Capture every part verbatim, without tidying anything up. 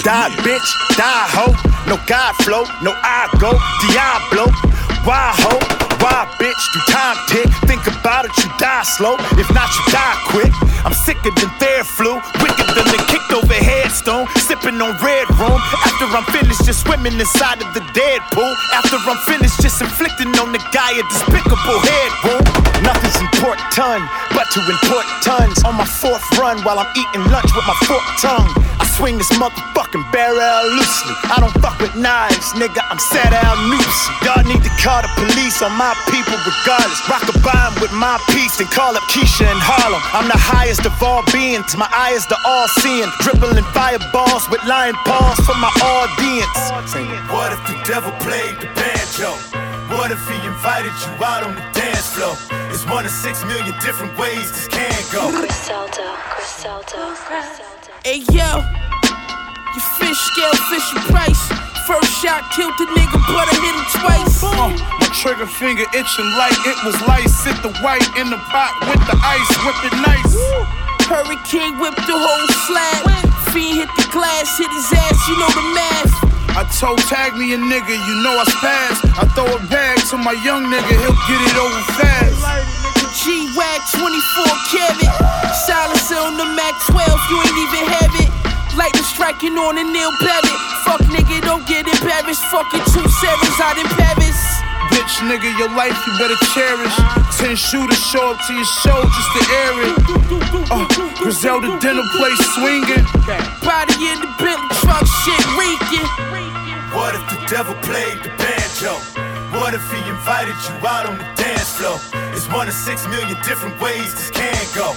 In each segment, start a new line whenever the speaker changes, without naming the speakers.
Die, bitch, die, ho. No God flow, no I go. Diablo, why, ho? Why, bitch, do time tick? Think about it, you die slow. If not, you die quick. I'm sicker than fair flu, wicked than the kicked over headstone. Sipping on red room. After I'm finished, just swimming inside of the dead pool. After I'm finished, just inflicting on the guy a despicable head wound. Nothing's important but to import tons. On my fourth run while I'm eating lunch with my forked tongue. I swing this motherfucking barrel loosely. I don't fuck with knives, nigga, I'm set out noose. Y'all need to call the police on my people regardless. Rock a bomb with my piece and call up Keisha in Harlem. I'm the highest of all beings, my eye is the all-seeing. Dribbling fireballs with lion paws for my audience.
What if the devil played the banjo? What if he invited you out on the dance floor? It's one of six million different ways this can go.
Griselda, Griselda, Griselda.
Hey yo, you fish scale, Fisher Price. First shot killed the nigga, but I hit him twice.
Uh, my trigger finger itching like it was lice. Sit the white in the pot with the ice, whip it nice.
Hurricane whipped the whole slab. Fiend hit the glass, hit his ass, you know the math.
I told tag me a nigga, you know I spaz. I throw a bag to my young nigga, he'll get it over fast.
G-Wag twenty-four karat. Silencer on the Mac twelve, you ain't even have it. Lightning striking on a Neil Babbitt. Fuck nigga, don't get embarrassed. Fucking two sevens out in Paris.
Bitch nigga, your life you better cherish. Ten shooters show up to your show just to air it. Uh, Griselda dinner place swinging.
Body in the Bentley truck, shit reeking.
What if the devil played the banjo? What if he invited you out on the dance floor? It's one of six million different ways this can go.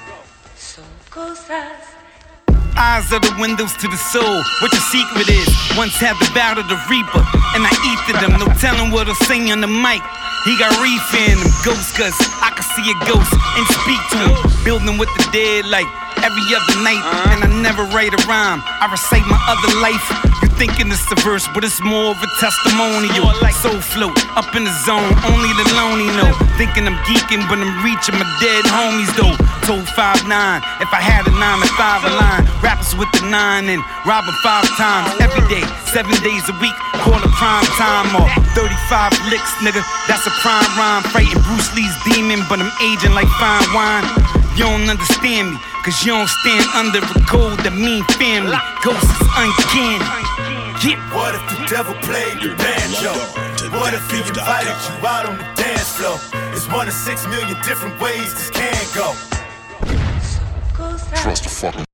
Son cosas.
Eyes are the windows to the soul. What your secret is? Once had the battle the reaper, and I eat them. No telling what I'll sing on the mic. He got reef in them ghosts, cause I can see a ghost and speak to him. Building with the dead like every other night. And I never write a rhyme, I recite my other life. You thinking it's a verse, but it's more of a testimonial. Soul float, up in the zone, only the lonely know. Thinking I'm geeking, but I'm reaching my dead homies though. Told five nine, if I had a nine to five a line. Rappers with the nine and robbing five times every day, seven days a week. Call it prime time or thirty-five licks, nigga. That's a prime rhyme. Fighting Bruce Lee's demon, but I'm aging like fine wine. You don't understand me, cause you don't stand under a code that mean family. Ghosts is uncanny. Yeah.
What if the devil played the banjo? What if he invited you out on the dance floor? It's one of six million different ways this can go.
Trust the fucking